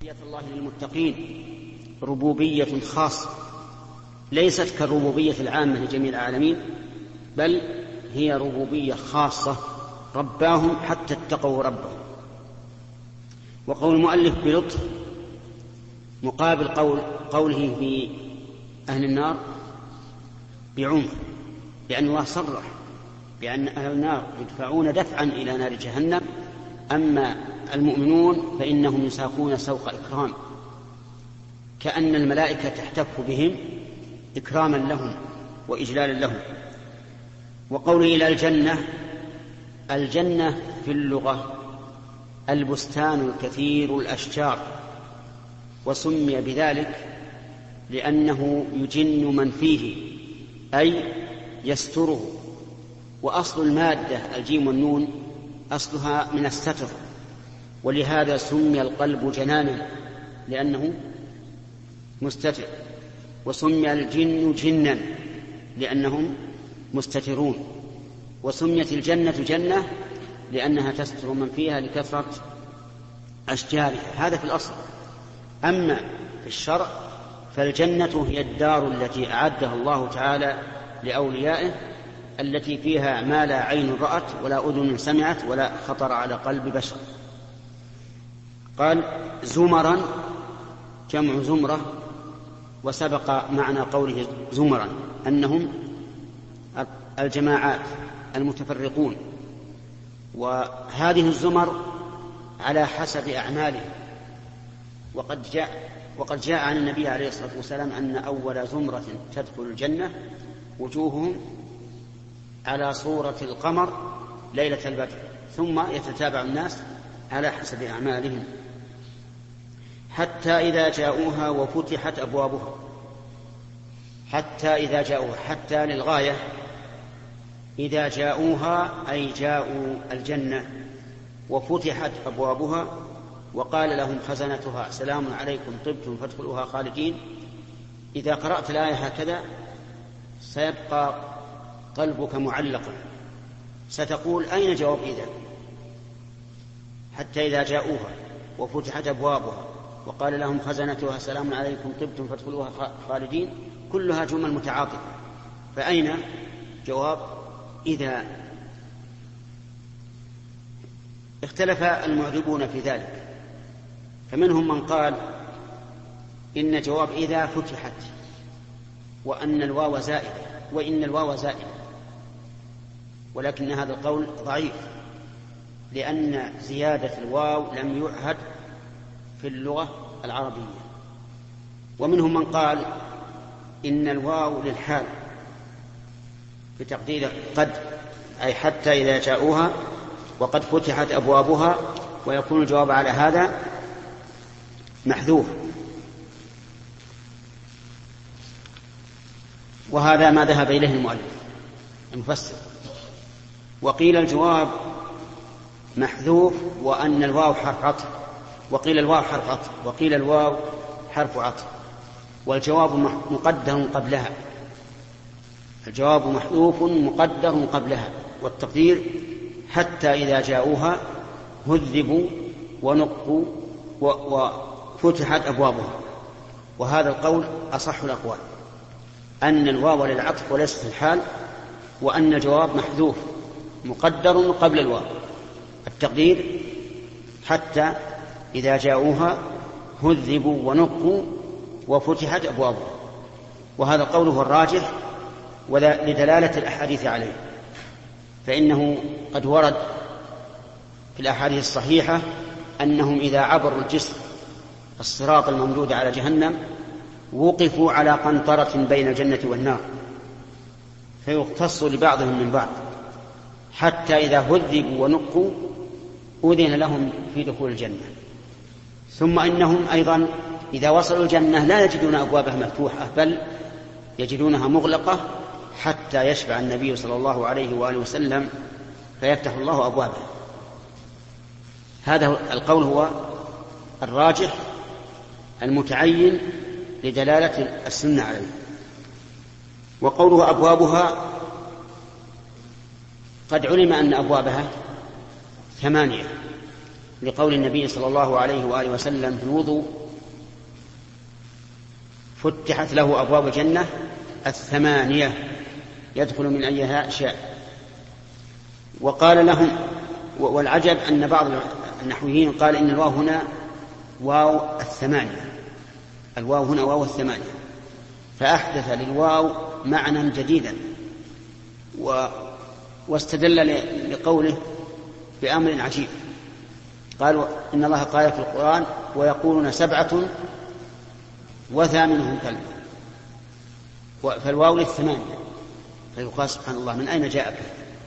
ربوبية الله للمتقين ربوبية خاصة ليست كالربوبية العامة لجميع العالمين، بل هي ربوبية خاصة رباهم حتى اتقوا ربهم. وقول المؤلف بلطف مقابل قوله في أهل النار بعنف، لأن الله صرح بأن أهل النار يدفعون دفعا إلى نار جهنم، أما المؤمنون فإنهم يساقون سوق إكرام، كأن الملائكة تحتف بهم إكراما لهم وإجلالا لهم. وقوله إلى الجنة في اللغة البستان الكثير الأشجار، وسمي بذلك لأنه يجن من فيه أي يستره. وأصل المادة الجيم والنون أصلها من الستر، ولهذا سمي القلب جنانا لأنه مستتر، وسمي الجن جنا لأنهم مستترون، وسميت الجنة جنة لأنها تستر من فيها لكثرة أشجارها. هذا في الأصل. أما في الشرع فالجنة هي الدار التي أعدها الله تعالى لأوليائه، التي فيها ما لا عين رأت ولا أذن سمعت ولا خطر على قلب بشر. قال زمرا جمع زمرة، وسبق معنى قوله زمرا أنهم الجماعات المتفرقون، وهذه الزمر على حسب أعمالهم. وقد جاء عن النبي عليه الصلاة والسلام أن أول زمرة تدخل الجنة وجوههم على صورة القمر ليلة البدر، ثم يتتابع الناس على حسب أعمالهم حتى إذا جاءوها وفتحت أبوابها. حتى إذا جاءوها، حتى للغاية. إذا جاءوها أي جاءوا الجنة وفتحت أبوابها وقال لهم خزنتها سلام عليكم طبتم فادخلوها خالدين. إذا قرأت الآية هكذا سيبقى قلبك معلقا، ستقول أين جواب إذا؟ حتى إذا جاءوها وفتحت أبوابها وقال لهم خزنتها سلام عليكم طبتم فادخلوها خالدين، كلها جمل متعاطفة، فأين جواب إذا؟ اختلف المعربون في ذلك، فمنهم من قال إن جواب إذا فتحت وأن الواو زائدة وإن الواو زائدة، ولكن هذا القول ضعيف لأن زيادة الواو لم يعهد في اللغة العربية. ومنهم من قال إن الواو للحال بتقدير قد، أي حتى إذا جاءوها وقد فتحت أبوابها، ويكون الجواب على هذا محذوف. وهذا ما ذهب إليه المؤلف المفسر. وقيل الجواب محذوف وأن الواو حرف عطف، وقيل الواو حرف عطف، وقيل الواو حرف عطف، والجواب مقدر قبلها. الجواب محذوف مقدر قبلها، والتقدير حتى إذا جاءوها هذبوا ونقوا وفتحت أبوابها. وهذا القول أصح الأقوال، أن الواو للعطف وليست الحال، وأن الجواب محذوف مقدر قبل الواو. التقدير حتى إذا جاءوها هذبوا ونقوا وفتحت أبوابها. وهذا القول هو الراجح لدلالة الأحاديث عليه، فإنه قد ورد في الأحاديث الصحيحة أنهم إذا عبروا الجسر الصراط الممدود على جهنم وقفوا على قنطرة بين الجنة والنار فيقتص لبعضهم من بعض، حتى إذا هذبوا ونقوا أذن لهم في دخول الجنة. ثم إنهم أيضا إذا وصلوا الجنة لا يجدون أبوابها مفتوحة، بل يجدونها مغلقة حتى يشفع النبي صلى الله عليه وآله وسلم فيفتح الله أبوابها. هذا القول هو الراجح المتعين لدلالة السنة عليه. وقوله أبوابها قد علم أن أبوابها 8، لقول النبي صلى الله عليه وآله وسلم في الوضوء: فتحت له أبواب الجنة 8 يدخل من أيها شاء. وقال لهم، والعجب أن بعض النحويين قال إن الواو هنا واو 8، الواو هنا واو 8، فأحدث للواو معنى جديدا، واستدل لقوله بأمر عجيب. قالوا إن الله قال في القرآن: ويقولون 7 وثامنهم كلب، فالواو لل8، فيقال سبحان الله من أين جاء؟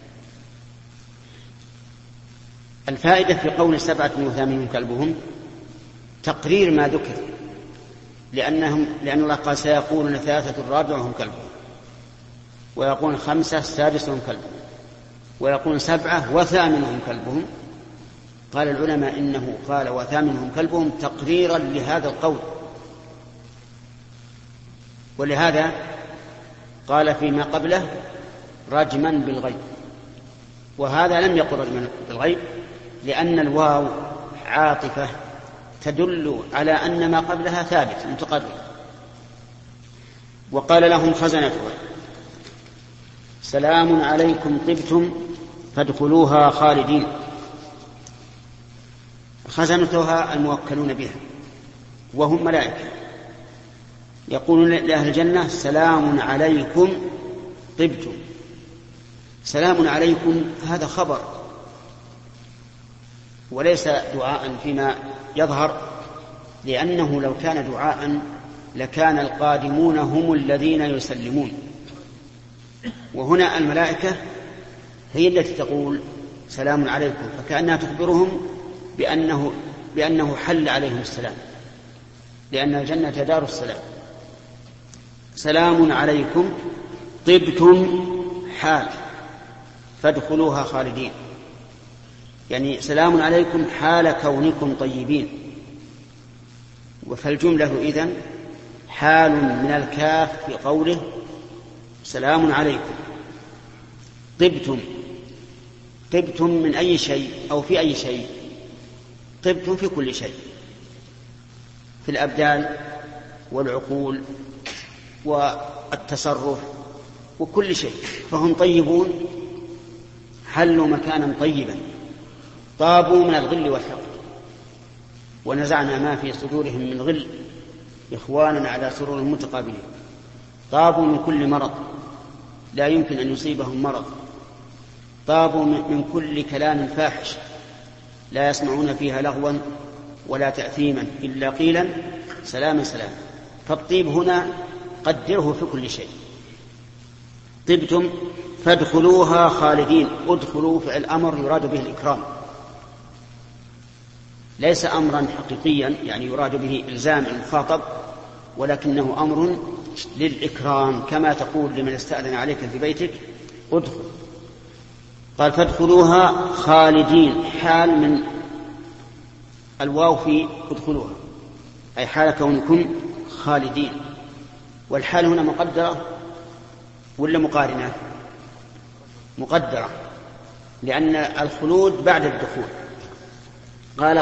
الفائدة في قول 7 وثامنهم كلبهم تقرير ما ذكر، لأن الله قال: سيقولون 3 رابعهم كلبهم، ويقولون 5 سادسهم كلبهم، ويقولون 7 وثامنهم كلبهم. قال العلماء إنه قال وثامنهم كلبهم تقريرا لهذا القول، ولهذا قال فيما قبله رجما بالغيب، وهذا لم يقل رجما بالغيب، لأن الواو عاطفة تدل على أن ما قبلها ثابت متقرر. وقال لهم خزنتها: سلام عليكم طبتم فادخلوها خالدين. خزنتها الموكلون بها، وهم ملائكة، يقولون لأهل الجنة: سلام عليكم طبتم. سلام عليكم هذا خبر وليس دعاء فيما يظهر، لأنه لو كان دعاء لكان القادمون هم الذين يسلمون، وهنا الملائكة هي التي تقول سلام عليكم، فكأنها تخبرهم بأنه حل عليهم السلام، لأن الجنة دار السلام. سلام عليكم طبتم حال فادخلوها خالدين، يعني سلام عليكم حال كونكم طيبين. فالجملة إذن حال من الكاف في قوله سلام عليكم. طبتم من أي شيء أو في أي شيء؟ طبتم في كل شيء، في الأبدان والعقول والتصرف وكل شيء، فهم طيبون، حلوا مكانا طيبا، طابوا من الغل والحقد، ونزعنا ما في صدورهم من غل إخوانا على سرور متقابلين. طابوا من كل مرض لا يمكن أن يصيبهم مرض، طابوا من كل كلام فاحش لا يسمعون فيها لغوا ولا تأثيما إلا قيلا سلاما سلاما. فالطيب هنا قدره في كل شيء. طبتم فادخلوها خالدين. ادخلوا فعل أمر يراد به الإكرام، ليس أمرا حقيقيا يعني يراد به إلزام المخاطب، ولكنه أمر للإكرام، كما تقول لمن استأذن عليك في بيتك ادخل. قال فادخلوها خالدين، حال من الواو في ادخلوها، أي حال كونكم خالدين. والحال هنا مقدرة ولا مقارنة؟ مقدرة، لأن الخلود بعد الدخول. قال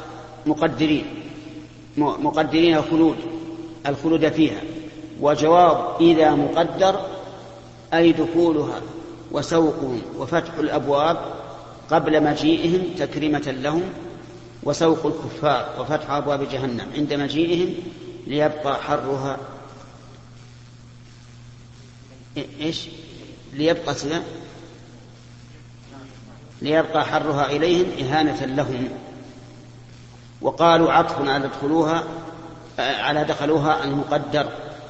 مقدرين الخلود فيها، وجواب إذا مقدر أي دخولها وسوقهم وفتح الأبواب قبل مجيئهم تكريمة لهم، وسوق الكفار وفتح أبواب جهنم عند مجيئهم ليبقى حرها ليبقى حرها إليهم إهانة لهم. وقالوا عطف على دخلوها المقدر.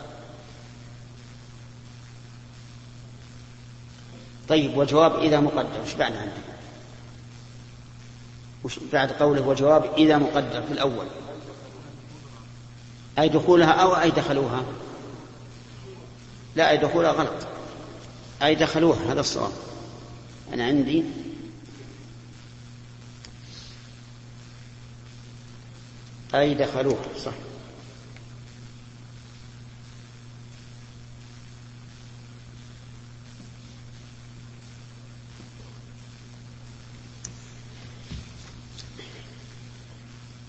طيب، وجواب إذا مقدر وش بعد عنه؟ وش بعد قوله وجواب إذا مقدر في الأول؟ أي دخولها أو أي دخلوها؟ لا، أي دخولها غلط، أي دخلوها، هذا الصواب. أنا عندي أي دخلوها صح.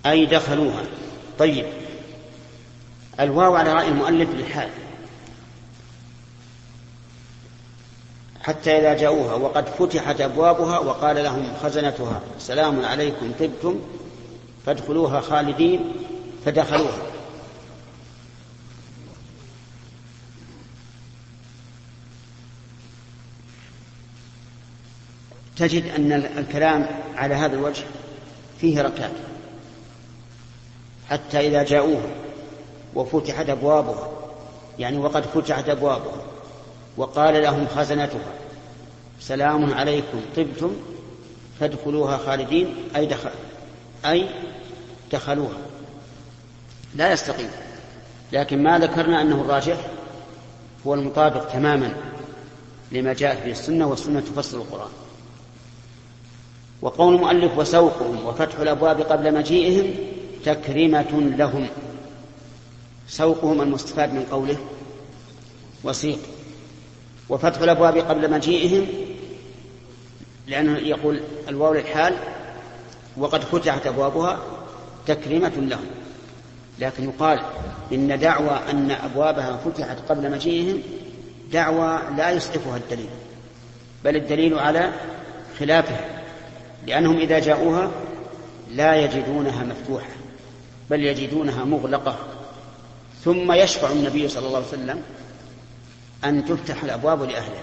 أي دخلوها. طيب، الواو على رأي المؤلف للحال، حتى إذا جاءوها وقد فتحت أبوابها وقال لهم خزنتها سلام عليكم طبتم فادخلوها خالدين فدخلوها. تجد أن الكلام على هذا الوجه فيه ركات، حتى إذا جاءوها وفتحت أبوابها، يعني وقد فتحت أبوابها وقال لهم خزنتها سلام عليكم طبتم فادخلوها خالدين أي دخلوها، لا يستقيم. لكن ما ذكرنا أنه الراجح هو المطابق تماما لما جاءت به السنة، والسنة تفسر القرآن. وقول المؤلف وسوقهم وفتح الأبواب قبل مجيئهم تكريمة لهم، سوقهم المستفاد من قوله وسيق، وفتح الأبواب قبل مجيئهم لأنه يقول الواو للحال وقد فتحت أبوابها تكريمة لهم. لكن يقال إن دعوى أن أبوابها فتحت قبل مجيئهم دعوى لا يصحفها الدليل، بل الدليل على خلافها، لأنهم إذا جاءوها لا يجدونها مفتوحة بل يجدونها مغلقة، ثم يشفع النبي صلى الله عليه وسلم أن تفتح الأبواب لأهلها.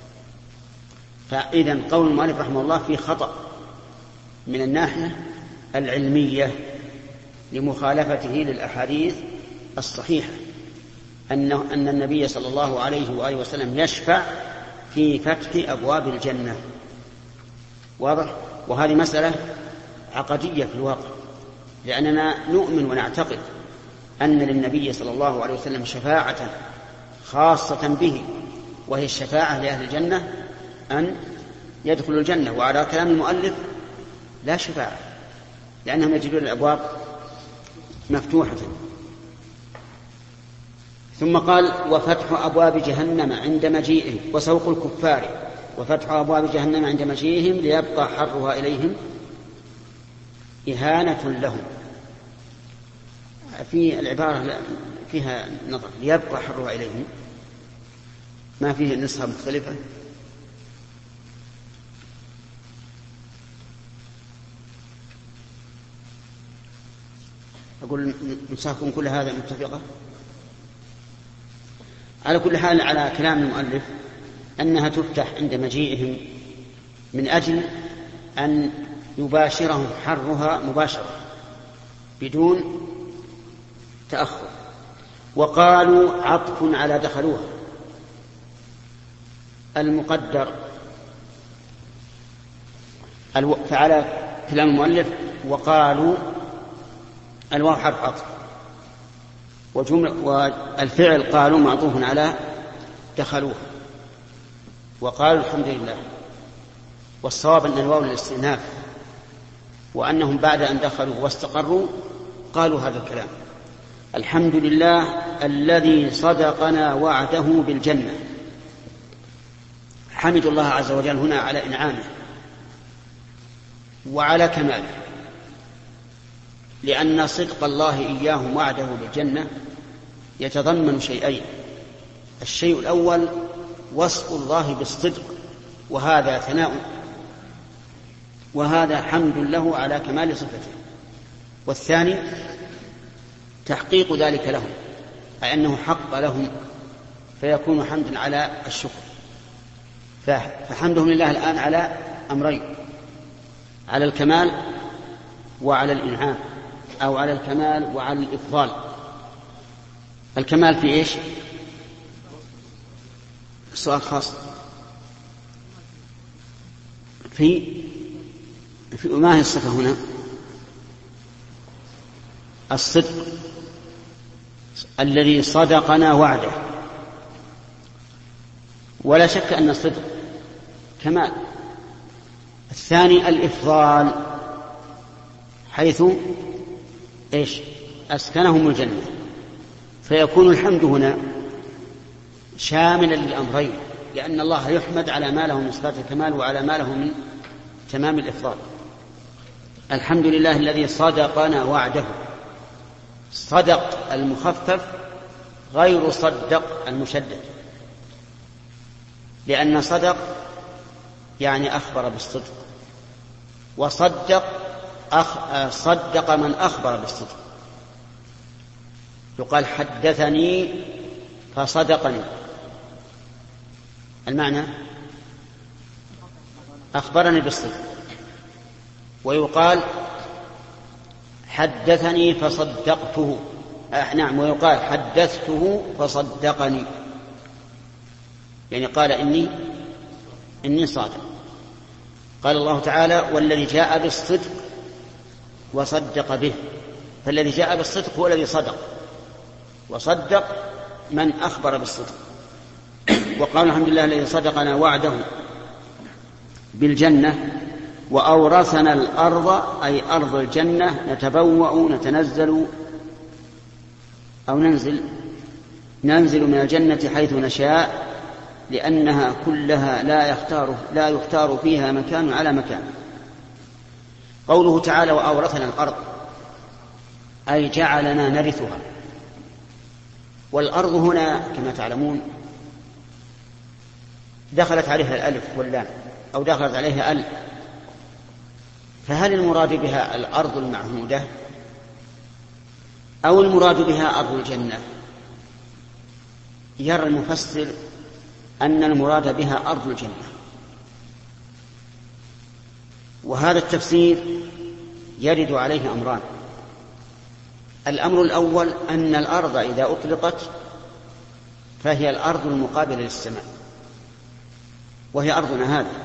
فإذن قول المؤلف رحمه الله في خطأ من الناحية العلمية لمخالفته للأحاديث الصحيحة أن النبي صلى الله عليه وآله وسلم يشفع في فتح أبواب الجنة. واضح؟ وهذه مسألة عقدية في الواقع، لأننا نؤمن ونعتقد أن للنبي صلى الله عليه وسلم شفاعة خاصة به، وهي الشفاعة لأهل الجنة أن يدخلوا الجنة. وعلى كلام المؤلف لا شفاعة، لأنهم يجدون الأبواب مفتوحة. ثم قال وفتح أبواب جهنم عند مجيئهم وسوق الكفار، وفتح أبواب جهنم عند مجيئهم ليبقى حرها إليهم إهانة لهم. في العبارة فيها نظر، ليبقى حرها إليهم، ما فيه نسخة مختلفة. أقول نسخكم كل هذا متفقة. على كل حال على كلام المؤلف أنها تفتح عند مجيئهم من أجل أن يباشرهم حرها مباشرة بدون تأخر. وقالوا عطف على دخلوها المقدر، فعلى كلام المؤلف وقالوا الواو حرف عطف، والفعل قالوا معطوف على دخلوها، وقالوا الحمد لله. والصواب أن الواو للاستئناف، وأنهم بعد أن دخلوا واستقروا قالوا هذا الكلام: الحمد لله الذي صدقنا وعده بالجنة. حمد الله عز وجل هنا على إنعامه وعلى كماله، لأن صدق الله إياهم وعده بالجنة يتضمن شيئين: الشيء الأول وصف الله بالصدق، وهذا ثناء، وهذا حمد له على كمال صفته. والثاني تحقيق ذلك لهم، أي أنه حق لهم، فيكون حمدا على الشكر. فحمدهم لله الآن على أمرين: على الكمال وعلى الإنعام، أو على الكمال وعلى الإفضال. الكمال في إيش؟ سؤال خاص. في ما هي الصفة هنا؟ الصدق الذي صدقنا وعده، ولا شك أن الصدق كمال. الثاني الإفضال، حيث إيش؟ أسكنهم الجنة، فيكون الحمد هنا شاملا للأمرين، لأن الله يحمد على ما له من صفات الكمال وعلى ما له من تمام الإفضال. الحمد لله الذي صدقنا وعده. صدق المخفف غير صدق المشدد، لأن صدق يعني أخبر بالصدق، وصدق صدق من أخبر بالصدق. يقال حدثني فصدقني، المعنى أخبرني بالصدق. ويقال حدثني فصدقته، نعم، ويقال حدثته فصدقني، يعني قال إني صادق. قال الله تعالى والذي جاء بالصدق وصدق به، فالذي جاء بالصدق هو الذي صدق، وصدق من أخبر بالصدق. وقال الحمد لله الذي صدقنا وعده بالجنة وأورثنا الأرض، أي أرض الجنة، نتبوأ نتنزل أو ننزل من الجنة حيث نشاء، لأنها كلها لا يختار فيها مكان على مكان. قوله تعالى وأورثنا الأرض أي جعلنا نرثها. والأرض هنا كما تعلمون دخلت عليها الألف واللام، أو دخلت عليها ال، فهل المراد بها الأرض المعهودة أو المراد بها أرض الجنة؟ يرى المفسر أن المراد بها أرض الجنة، وهذا التفسير يرد عليه أمران. الأمر الأول أن الأرض إذا أطلقت فهي الأرض المقابلة للسماء، وهي أرضنا هذه.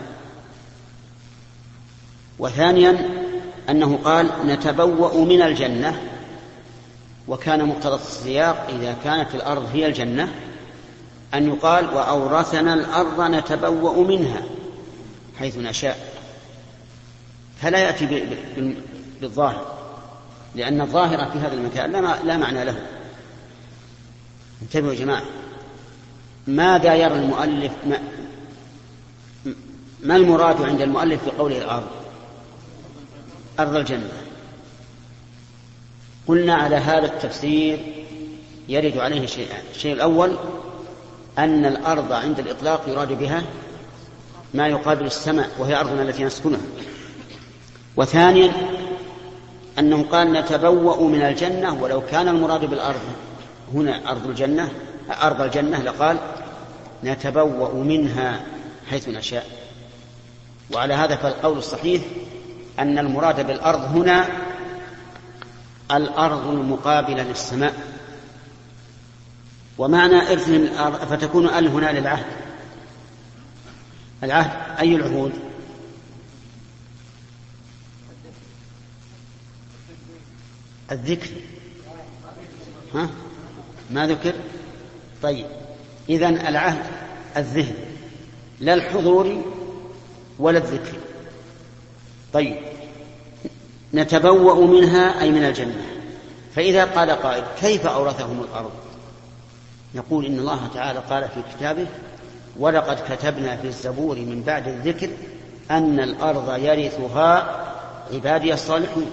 وثانيا أنه قال نتبوأ من الجنة، وكان مقتضى السياق إذا كانت الأرض هي الجنة أن يقال وأورثنا الأرض نتبوأ منها حيث نشاء، فلا يأتي بالظاهر، لأن الظاهر في هذا المكان لا معنى له. انتبهوا يا جماعة، ماذا يرى المؤلف؟ ما المراد عند المؤلف بقوله الأرض؟ أرض الجنة. قلنا على هذا التفسير يرد عليه شيئان. الشيء الأول أن الأرض عند الإطلاق يراد بها ما يقابل السماء، وهي أرضنا التي نسكنها. وثانيا أنه قال نتبوأ من الجنة، ولو كان المراد بالأرض هنا أرض الجنة لقال نتبوأ منها حيث نشاء. وعلى هذا فالقول الصحيح أن المراد بالأرض هنا الأرض المقابلة للسماء. ومعنى إرث الأرض فتكون ال هنا للعهد. العهد أي العهود؟ الذكر، ما ذكر؟ طيب، إذن العهد الذهن، لا الحضور ولا الذكر. طيب، نتبوأ منها أي من الجنة. فإذا قال قائل كيف أورثهم الأرض؟ نقول إن الله تعالى قال في كتابه ولقد كتبنا في الزبور من بعد الذكر أن الأرض يرثها عبادي الصالحون.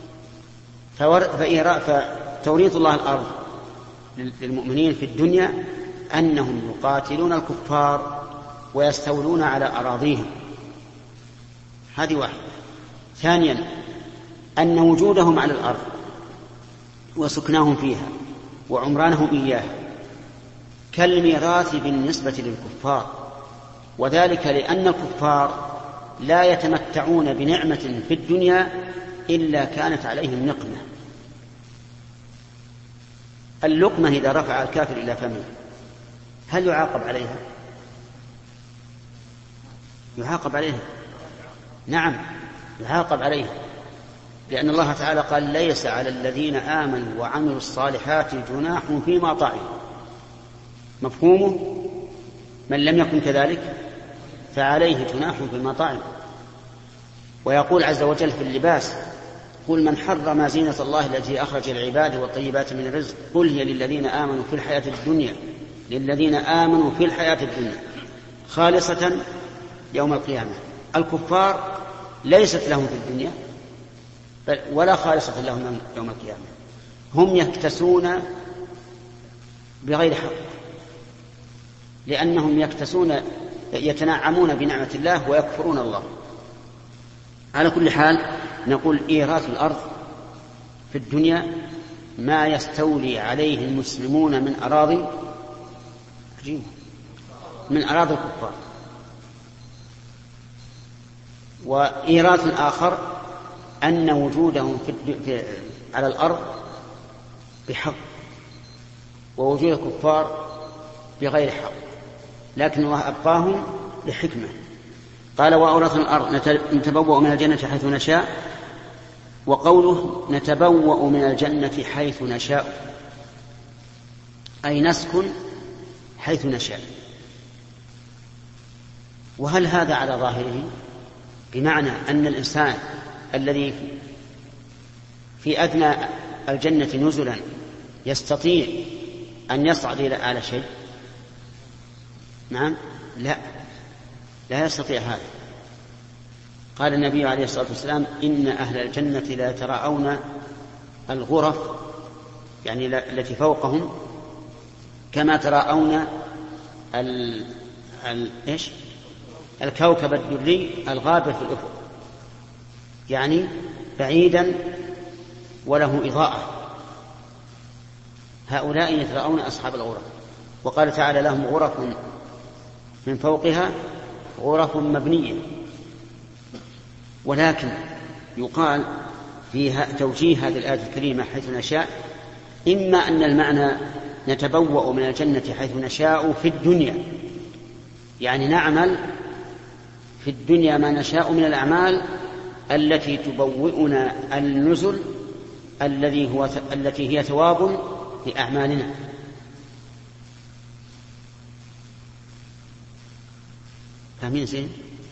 فتوريث الله الأرض للمؤمنين في الدنيا أنهم يقاتلون الكفار ويستولون على أراضيهم، هذه واحدة. ثانيا أن وجودهم على الأرض وسكناهم فيها وعمرانهم إياها كالميراث بالنسبة للكفار، وذلك لأن الكفار لا يتمتعون بنعمة في الدنيا إلا كانت عليهم نقمة. اللقمة إذا رفع الكافر إلى فمه هل يعاقب عليها؟ يعاقب عليها، نعم يعاقب عليها، لأن الله تعالى قال ليس على الذين آمنوا وعملوا الصالحات جناح فيما طعموا. مفهومه من لم يكن كذلك فعليه جناح فيما طعم. ويقول عز وجل في اللباس قل من حرم زينة الله التي أخرج العباد والطيبات من الرزق قل هي للذين آمنوا في الحياة الدنيا خالصة يوم القيامة. الكفار ليست لهم في الدنيا ولا خالصة لهم يوم القيامة. هم يكتسون بغير حق، لأنهم يتنعمون بنعمة الله ويكفرون الله. على كل حال نقول إيراث الأرض في الدنيا ما يستولي عليه المسلمون من أراضي الكفار، وإيراث آخر أن وجودهم على الأرض بحق، ووجود الكفار بغير حق، لكن الله أبقاهم لحكمة. قال وأورثنا الأرض نتبوأ من الجنة حيث نشاء. وقوله نتبوأ من الجنة حيث نشاء أي نسكن حيث نشاء. وهل هذا على ظاهره؟ بمعنى أن الإنسان الذي في أدنى الجنة نزلا يستطيع أن يصعد إلى أعلى شيء؟ نعم، لا يستطيع هذا. قال النبي عليه الصلاة والسلام إن أهل الجنة لا يتراءون الغرف، يعني التي فوقهم، كما تراءون الكوكب الدري الغابر في الأفق، يعني بعيدا وله إضاءة. هؤلاء يتراءون أصحاب الغرف. وقال تعالى لهم غرف من فوقها غرف مبنية. ولكن يقال في توجيه هذه الآية الكريمة حيث نشاء، إما أن المعنى نتبوأ من الجنة حيث نشاء في الدنيا، يعني نعمل في الدنيا ما نشاء من الأعمال التي تبوئنا النزل التي هي ثواب لأعمالنا. فاهمين زين؟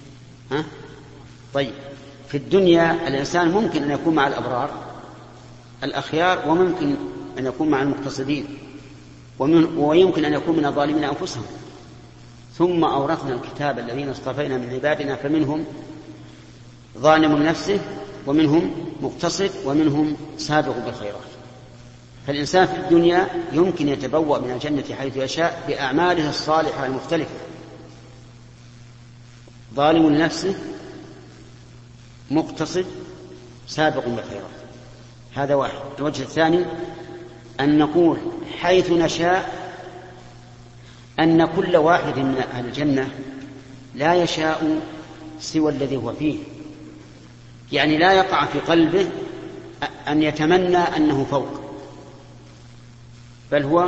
طيب، في الدنيا الإنسان ممكن أن يكون مع الأبرار الأخيار، وممكن أن يكون مع المقتصدين، ويمكن أن يكون من الظالمين أنفسهم. ثم أورثنا الكتاب الذين اصطفينا من عبادنا فمنهم ظالم لنفسه ومنهم مقتصد ومنهم سابق بالخيرات. فالإنسان في الدنيا يمكن يتبوأ من الجنة حيث يشاء بأعماله الصالحة المختلفة، ظالم لنفسه، مقتصد، سابق بالخيرات. هذا واحد. الوجه الثاني أن نقول حيث نشاء أن كل واحد من أهل الجنة لا يشاء سوى الذي هو فيه، يعني لا يقع في قلبه أن يتمنى أنه فوق، بل هو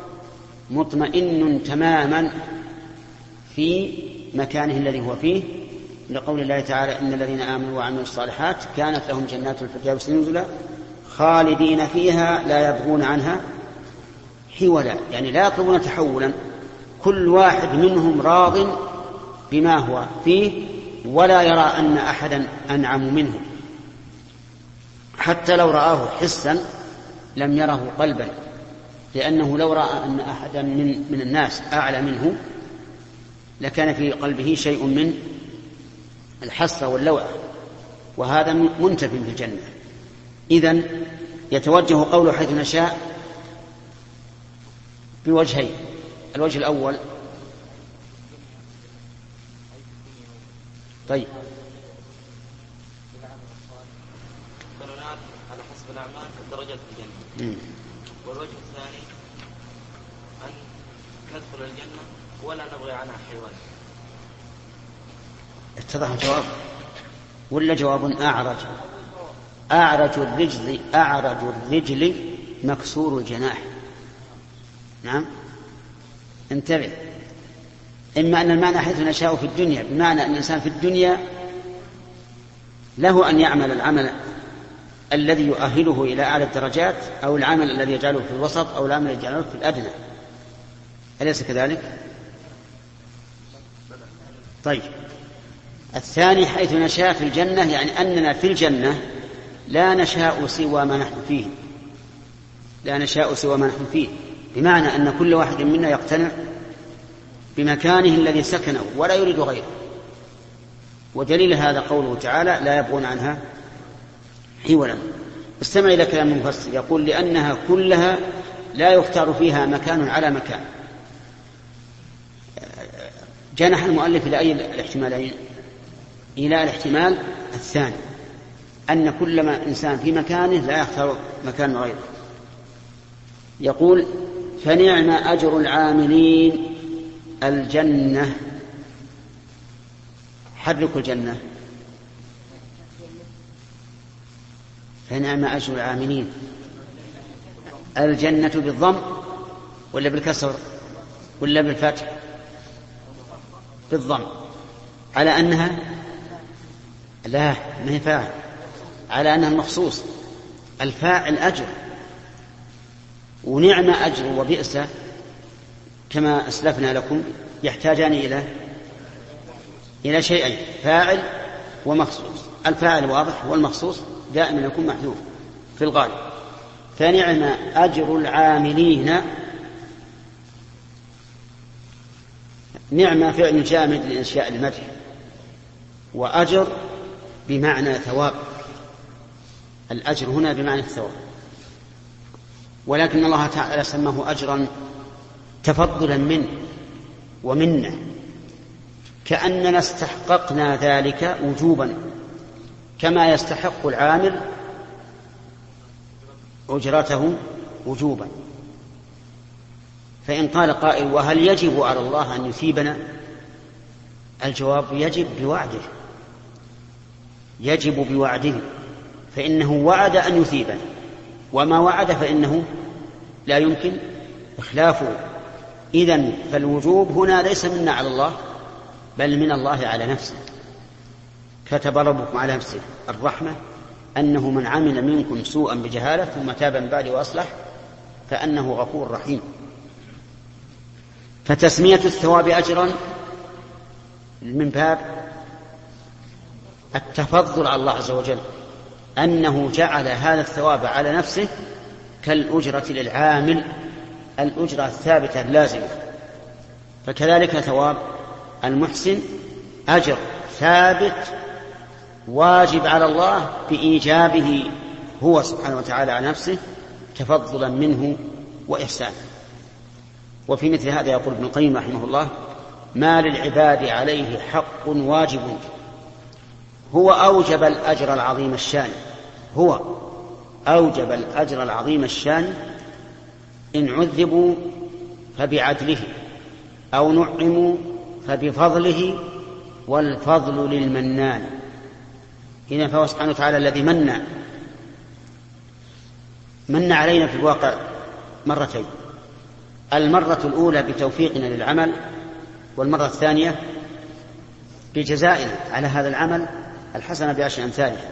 مطمئن تماما في مكانه الذي هو فيه، لقول الله تعالى إن الذين آمنوا وعملوا الصالحات كانت لهم جنات الفردوس نزلا خالدين فيها لا يبغون عنها حولا، يعني لا يطلبون تحولا. كل واحد منهم راض بما هو فيه ولا يرى أن أحدا أنعم منه، حتى لو رآه حسا لم يره قلبا، لأنه لو رأى أن أحدا من الناس أعلى منه لكان في قلبه شيء من الحسرة واللوعة، وهذا منتف في الجنة. إذن يتوجه قوله حيث نشاء بوجهين. الوجه الأول طيب على حسب الأعمال والدرجات في الجنة. والوجه الثاني أن ندخل الجنة ولا نبغي عنها حيوان. اتضح الجواب ولا جواب أعرج الرجل مكسور الجناح؟ نعم، انتبه. إما أن المعنى حيث نشاء في الدنيا بمعنى أن الإنسان في الدنيا له أن يعمل العمل الذي يؤهله إلى أعلى الدرجات، أو العمل الذي يجعله في الوسط، أو العمل الذي يجعله في الأدنى. أليس كذلك؟ طيب، الثاني حيث نشاء في الجنة يعني أننا في الجنة لا نشاء سوى ما نحن فيه، لا نشاء سوى ما نحن فيه، بمعنى أن كل واحد منا يقتنع بمكانه الذي سكنه ولا يريد غيره. ودليل هذا قوله تعالى لا يبغون عنها حولا. استمع إلى كلام المفسر يقول لأنها كلها لا يختار فيها مكان على مكان. جنح المؤلف إلى أي الاحتمالين؟ إلى الاحتمال الثاني، أن كل ما إنسان في مكانه لا يختار مكان غيره. يقول فنعم أجر العاملين الجنة. حركوا الجنة. فنعم أجر العاملين الجنة بالضم ولا بالكسر ولا بالفتح؟ بالضم، على أنها لا ما هي فاعل، على أنها المخصوص. الفاعل أجر، ونعم أجر وبئس كما أسلفنا لكم يحتاجان إلى شيئين، فاعل ومخصوص. الفاعل واضح والمخصوص دائما يكون محذوف في الغالب. فنعم أجر العاملين. نعم فعل جامد لإنشاء المدح، وأجر بمعنى ثواب. الأجر هنا بمعنى الثواب، ولكن الله تعالى سماه أجرا تفضلا منه ومنه، كأننا استحققنا ذلك وجوبا كما يستحق العامل أجرته وجوبا. فإن قال قائل وهل يجب على الله أن يثيبنا؟ الجواب يجب بوعده، يجب بوعده، فإنه وعد أن يثيبنا، وما وعد فإنه لا يمكن إخلافه. إذن فالوجوب هنا ليس منا على الله بل من الله على نفسه. كتب ربكم على نفسه الرحمة أنه من عمل منكم سوءا بجهالة ثم تاب من بعد وأصلح فأنه غفور رحيم. فتسمية الثواب أجرا من باب التفضل على الله عز وجل، أنه جعل هذا الثواب على نفسه كالأجرة للعامل، الأجرة الثابتة اللازمة. فكذلك ثواب المحسن أجر ثابت واجب على الله بإيجابه هو سبحانه وتعالى على نفسه تفضلا منه وإحسانا. وفي مثل هذا يقول ابن القيم رحمه الله ما للعباد عليه حق واجب هو أوجب الأجر العظيم الشان، هو أوجب الأجر العظيم الشان إن عذبوا فبعدله أو نعموا فبفضله والفضل للمنان. هنا فهو سبحانه وتعالى الذي من علينا في الواقع مرتين، المرة الأولى بتوفيقنا للعمل، والمرة الثانية بجزائنا على هذا العمل الحسنة بعشر أمثالها.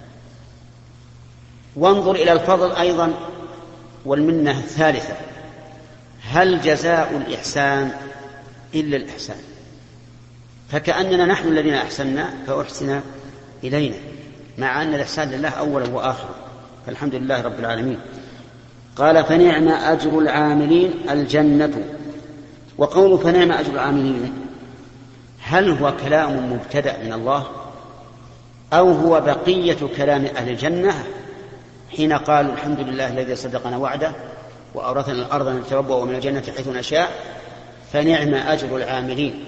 وانظر إلى الفضل أيضا والمنة الثالثة، هل جزاء الإحسان إلا الإحسان؟ فكأننا نحن الذين أحسننا فأحسن إلينا، مع أن الإحسان لله أولا وآخرا، فالحمد لله رب العالمين. قال فنعم أجر العاملين الجنة. وقول فنعم أجر العاملين هل هو كلام مبتدأ من الله أو هو بقية كلام أهل الجنة حين قالوا الحمد لله الذي صدقنا وعده وأورثنا الأرض نتبوأ من الجنة حيث نشاء فنعم أجر العاملين؟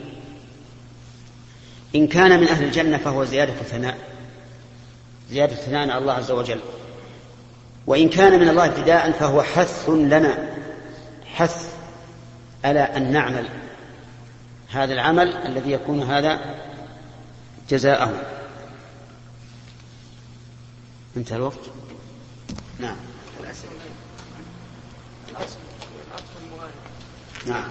إن كان من أهل الجنة فهو زيادة ثناء، زيادة ثناء على الله عز وجل. وإن كان من الله ابتداء فهو حث لنا، حث على أن نعمل هذا العمل الذي يكون هذا جزاءه. انتهى الوقت. نعم. نعم.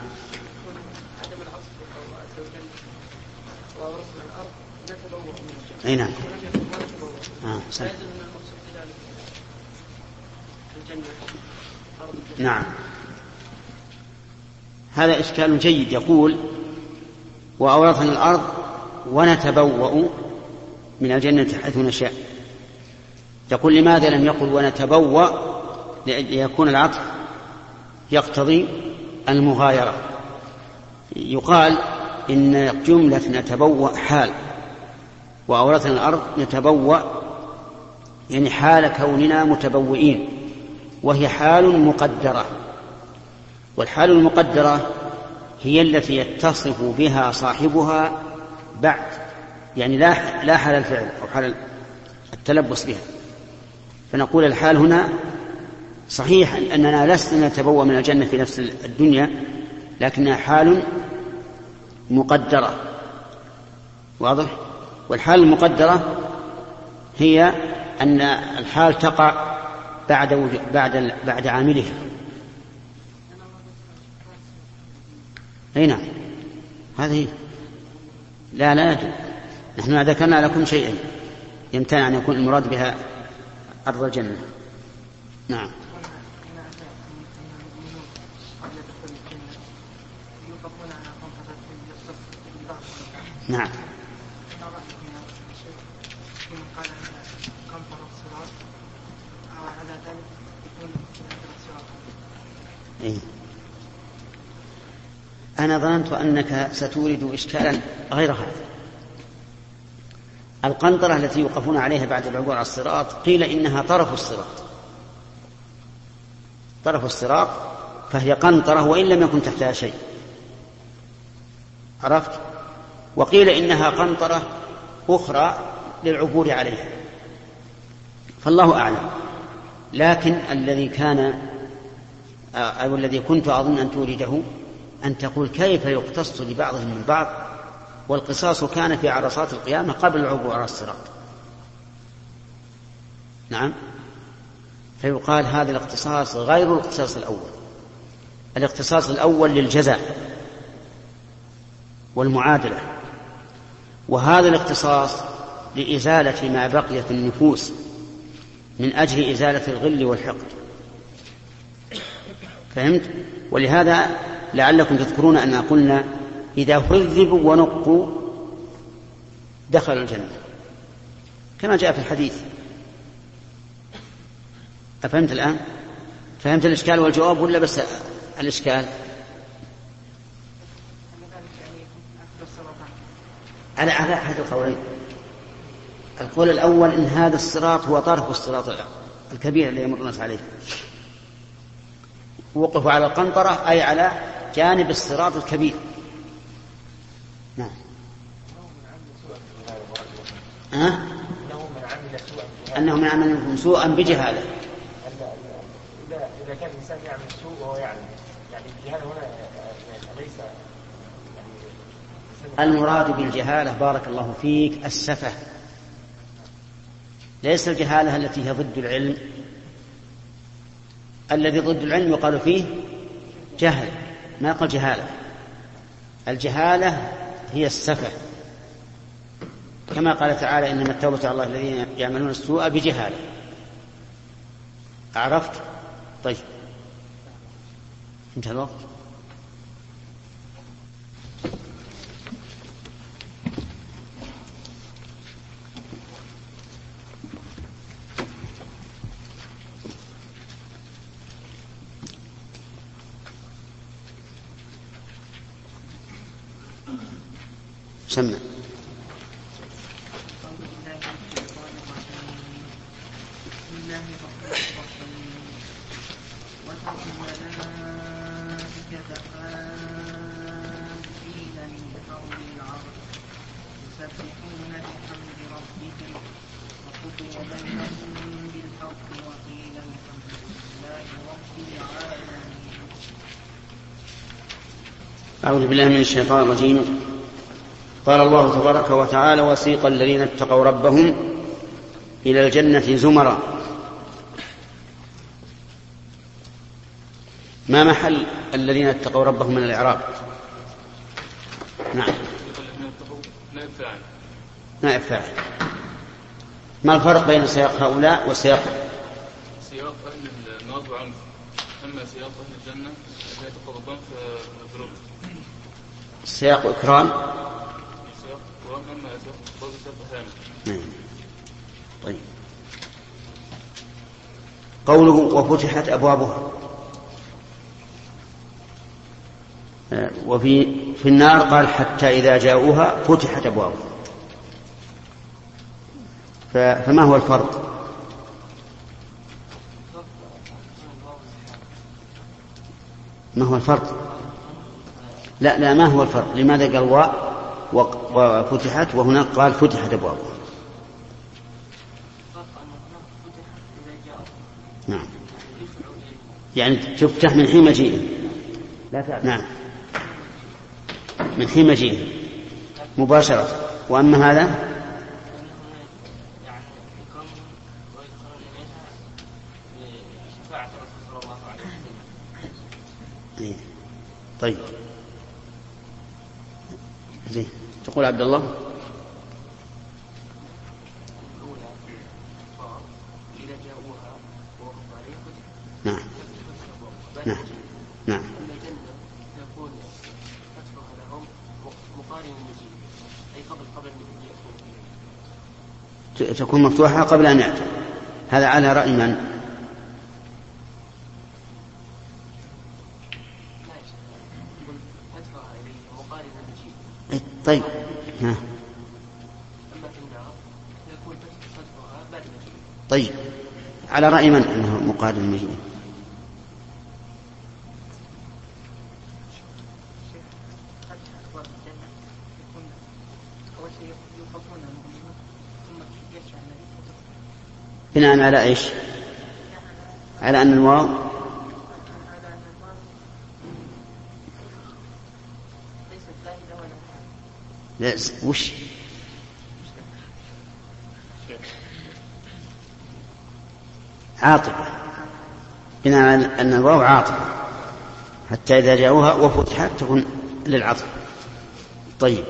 أي نعم. نعم. هذا إشكال جيد. يقول وأورثنا الأرض ونتبوأ من الجنة حيث نشاء. يقول لماذا لم يقل ونتبوأ؟ ليكون العطف يقتضي المغايرة. يقال إن جملة نتبوأ حال، وأورثنا الأرض نتبوأ يعني حال كوننا متبوئين، وهي حال مقدرة. والحال المقدرة هي التي يتصف بها صاحبها بعد، يعني لا حال الفعل أو حال التلبس بها. فنقول الحال هنا صحيح أننا لسنا نتبوأ من الجنة في نفس الدنيا، لكنها حال مقدرة. واضح؟ والحال المقدرة هي أن الحال تقع بعد عاملها. أي نعم، هذه لا يجوز. نحن ذكرنا لكم شيئا يمتنع أن يكون المراد بها أرض الجنة. نعم. نعم. إيه؟ أنا ظننت أنك ستورد إشكالا غير هذا. القنطرة التي يوقفون عليها بعد العبور على الصراط قيل إنها طرف الصراط، فهي قنطرة وإن لم يكن تحتها شيء. عرفت؟ وقيل إنها قنطرة أخرى للعبور عليها، فالله أعلم. لكن الذي كان أو الذي كنت أظن أن تورده أن تقول كيف يقتص لبعضهم من بعض، والقصاص كان في عرصات القيامة قبل العبور على الصراط. نعم. فيقال هذا الاقتصاص غير الاقتصاص الأول. الاقتصاص الأول للجزاء والمعادلة، وهذا الاقتصاص لإزالة ما بقي في النفوس من أجل إزالة الغل والحقد. فهمت؟ ولهذا لعلكم تذكرون أننا قلنا إذا هذبوا ونقوا دخلوا الجنة كما جاء في الحديث. أفهمت الآن؟ فهمت الإشكال والجواب ولا بس الإشكال؟ على أحد القولين. القول الأول إن هذا الصراط هو طرف الصراط الكبير الذي يمر الناس عليه، وقفوا على القنطرة أي على جانب الصراط الكبير. نعم. أنه من عمل سوءا بجهالة. إذا كان الإنسان يعمل سوء وهو يعني الجهالة هنا ليس المراد بالجهالة بارك الله فيك السفة، ليس الجهالة التي هي ضد العلم. الذي ضد العلم يقال فيه جهل، ما يقال جهالة. الجهالة هي السفة، كما قال تعالى إنما التوبة على الله الذين يعملون السوء بجهالة. عرفت؟ طيب انتهى الوقت. سمع. أعوذ بالله من الشيطان الرجيم. قال الله تبارك وتعالى وسيق الذين اتقوا ربهم إلى الجنة زمرا. ما محل الذين اتقوا ربهم من الإعراب؟ نعم، نائب فاعل. ما الفرق بين سياق هؤلاء وسياق سياق أهل النار وعنف؟ أما سياق أهل الجنة فيتقوا ربهم في ذنوب. سياق إكرام. سياق إكرام أما سياق ثاني. طيب. قوله وفتحت أبوابها، وفي النار قال حتى إذا جاءوها فتحت أبوابها. فما هو الفرق ما هو الفرق؟ لا ما هو الفرق؟ لماذا قال واء وفتحت وهناك قال فتحت أبوابها؟ نعم، يعني تفتح من حين مجيئه. نعم، من حين مجيئه مباشرة. وأما هذا طيب زين. تقول عبد الله نعم نعم نعم تكون مفتوحة قبل أن يأتي. هذا على رأي من؟ طيب طيب على رأي من أنه مقارن المجيء؟ بناء على إيش؟ على أن الواو لا وش عاطفة، بناء على أن الواو عاطفة حتى إذا جاءوها وفتحت تكون للعطف. طيب،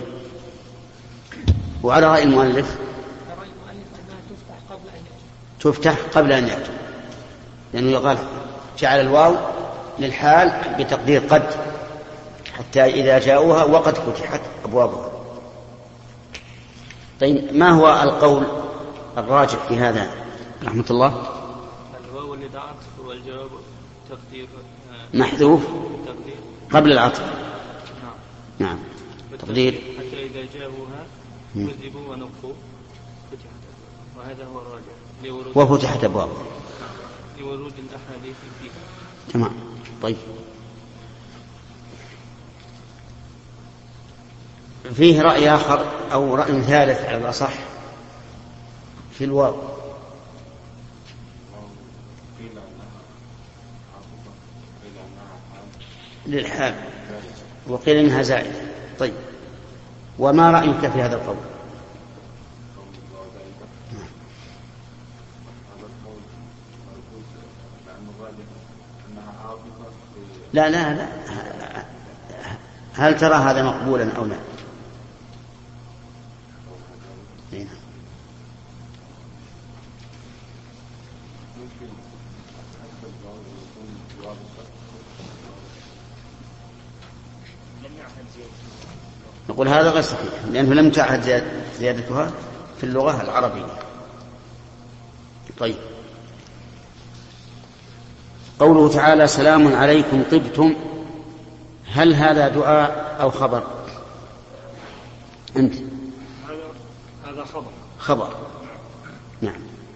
وعلى رأي المؤلف تفتح قبل أن يأتوا، لأنه يقال جعل الواو للحال بتقدير قد، حتى إذا جاءوها وقد فتحت أبوابها. طيب، ما هو القول الراجح في هذا رحمة الله؟ الواو للعطف والجواب تقدير محذوف قبل العطف. نعم تقدير حتى إذا جاءوها كذبوا ونقفوا فتحت، وهذا هو الراجح وفتحت أبوابها لورود الأحاديث فيها. تمام. طيب، فيه رأي آخر أو رأي ثالث على الأصح في الواو للحال وقيل إنها زائدة. طيب، وما رأيك في هذا القول؟ لا هل ترى هذا مقبولا أو لا؟ نقول هذا غير صحيح، لأنه لم تعهد زيادتها في اللغة العربية. طيب، قوله تعالى سلام عليكم طبتم، هل هذا دعاء أو خبر؟ أنت هذا خبر. نعم.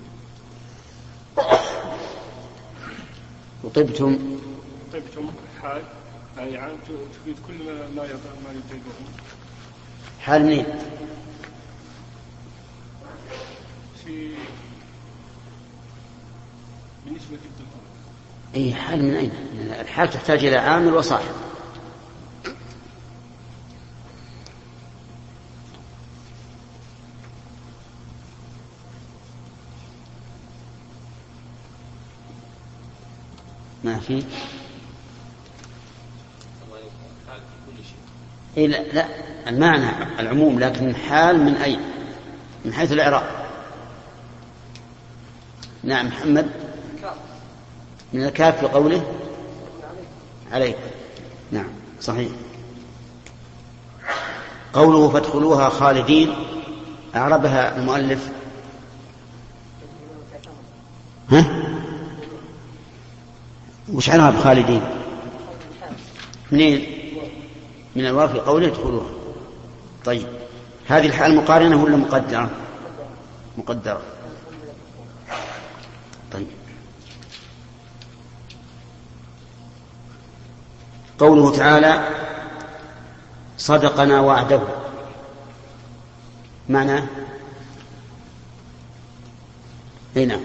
وطبتم حال، يعني تفيد كل ما يطيبه. حال منين؟ بالنسبة للدخول. أي حال من أين؟ الحال تحتاج إلى عامل وصاحب. ما في. إيه لا المعنى العموم، لكن حال من أين؟ من حيث الإعراب. نعم محمد. من الكاف في قوله عليك. نعم صحيح. قوله فادخلوها خالدين، أعربها المؤلف وش عرب خالدين؟ منين؟ من الواو في قوله ادخلوها. طيب، هذه الحال مقارنة ولا مقدرة؟ مقدرة. طيب، قوله تعالى صدقنا وعده، معناه هنا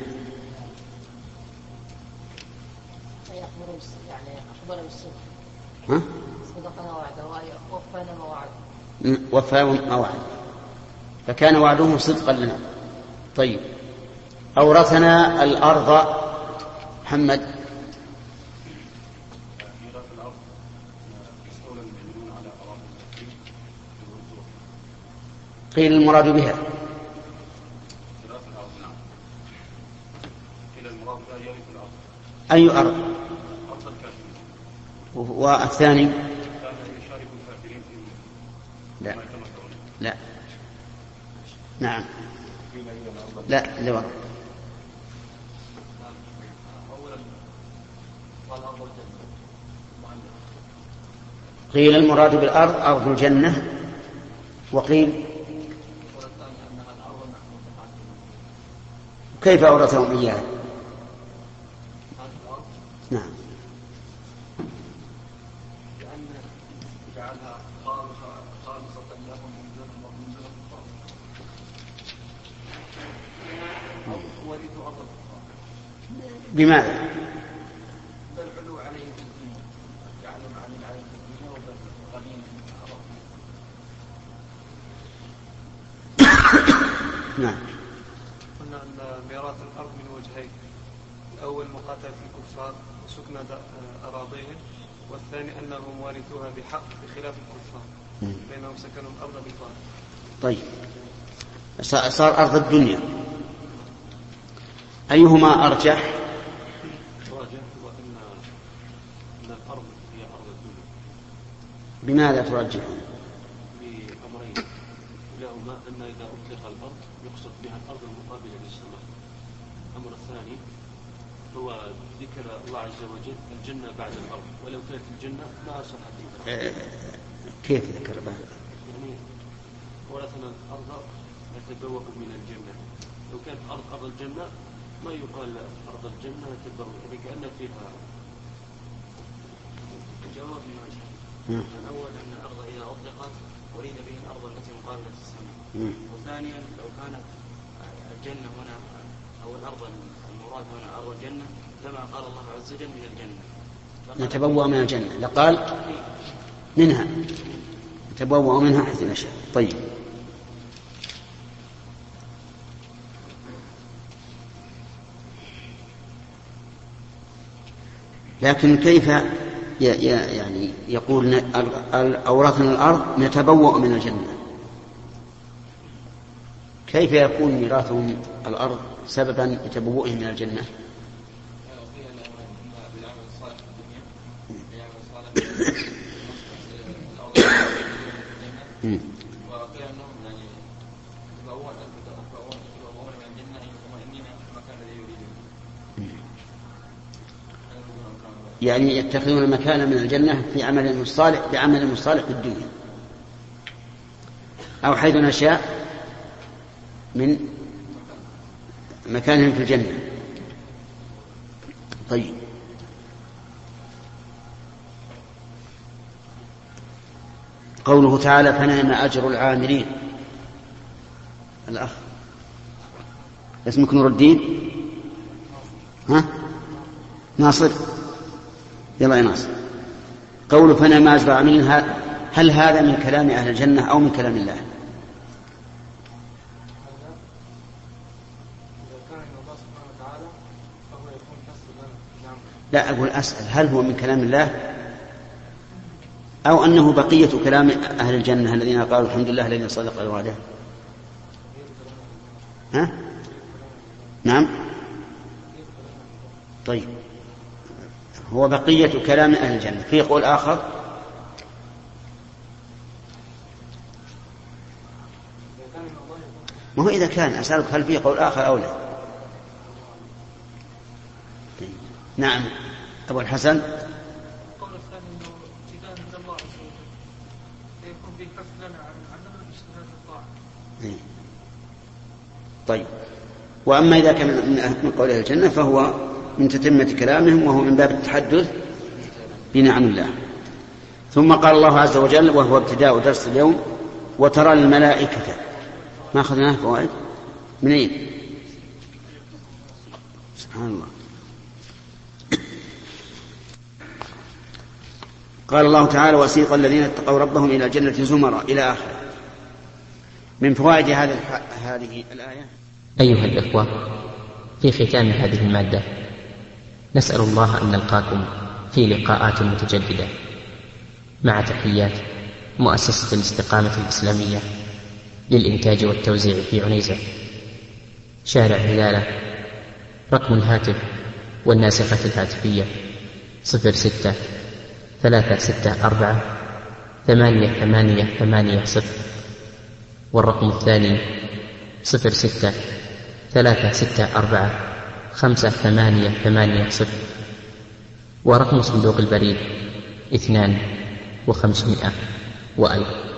يعني ها؟ صدقنا وعده ووفانا ما وعد. وفى ما وعد، فكان وعده صدقا لنا. طيب، أورثنا الأرض. محمد. قيل المراد بها أي أرض؟ والثاني لا لا نعم لا لا قيل المراد بالأرض أرض الجنة، وقيل كيف أورثهم إياها؟ نعم لأن جعلها خالصة لهم من دون أو ورثوا أرض بماذا؟ بالعلو عليهم في الدنيا، جعلهم عليهم في الدنيا وبالغنيم نعم. قلنا أن ميراث الأرض من وجهين: الأول مقاتلة الكفار وسكن أراضيهم، والثاني أنهم وارثوها بحق بخلاف الكفار بينهم سكنوا الأرض بطال. طيب، صار أرض الدنيا، أيهما أرجح؟ راجح وأن الأرض هي أرض الدنيا. بماذا ترجحون؟ بأمرين: كلاهما أن إذا أطلق الأرض يقصد بها الأرض المقابلة للسماء. الأمر الثاني هو ذكر الله عز وجل الجنة بعد الأرض، ولو كانت الجنة ما صحت. كيف ذكر بعد؟ يعني ورثنا الأرض نتبوأ من الجنة. لو كانت أرض الجنة ما يقال أرض الجنة نتبوأ، لأن فيها جواب ما شاء. الأول أن الأرض إذا أطلقت أريد به الأرض التي مقابلة السماء. وثانيا لو كانت الجنة هنا أو الأرض المراد هنا أرض الجنة لما قال الله عز وجل من الجنة، نتبوأ من الجنة، لقال منها نتبوأ منها حيث نشاء. طيب، لكن كيف يعني يقول أورثنا الأرض نتبوأ من الجنة؟ كيف يكون ميراثهم الأرض سببا لتبوؤهم من الجنة؟ يعني يتخذون مكانا من الجنة في عمل صالح، بعمل صالح في الدنيا، أو حيث نشاء من مكانهم في الجنة. طيب، قوله تعالى فنعم أجر العاملين. الأخ اسمك نور الدين؟ ها؟ ناصر؟ يلا يا ناصر. قوله فنعم أجر العاملين، هل هذا من كلام أهل الجنة أو من كلام الله؟ لا، أقول أسأل هل هو من كلام الله أو أنه بقية كلام أهل الجنة الذين قالوا الحمد لله الذي صدق وعده؟ ها؟ نعم. طيب، هو بقية كلام أهل الجنة. في قول آخر ما هو إذا كان أسألك هل في قول آخر أو لا؟ نعم أبو الحسن. القول الثاني أنه ابتداء من الله عز وجل يكون به حفظ لنا عن الاجتهاد الطاعة. طيب، وأما إذا كان من قول أهل الجنة فهو من تتمة كلامهم، وهو من باب التحدث بنعم الله. ثم قال الله عز وجل وهو ابتداء درس اليوم: وترى الملائكة. ما أخذناه فوائد منين؟ سبحان الله. قال الله تعالى: وسيق الذين اتقوا ربهم إلى الجنة زمرا إلى آخره. من فوائد هذه الآية: أيها الإخوة، في ختام هذه المادة نسأل الله أن نلقاكم في لقاءات متجددة، مع تحيات مؤسسة الاستقامة الإسلامية للإنتاج والتوزيع في عنيزة، شارع هلالة. رقم الهاتف والناسخة الهاتفية 06-364-8880، والرقم الثاني 06-364-5880، ورقم صندوق البريد 2500 وألف.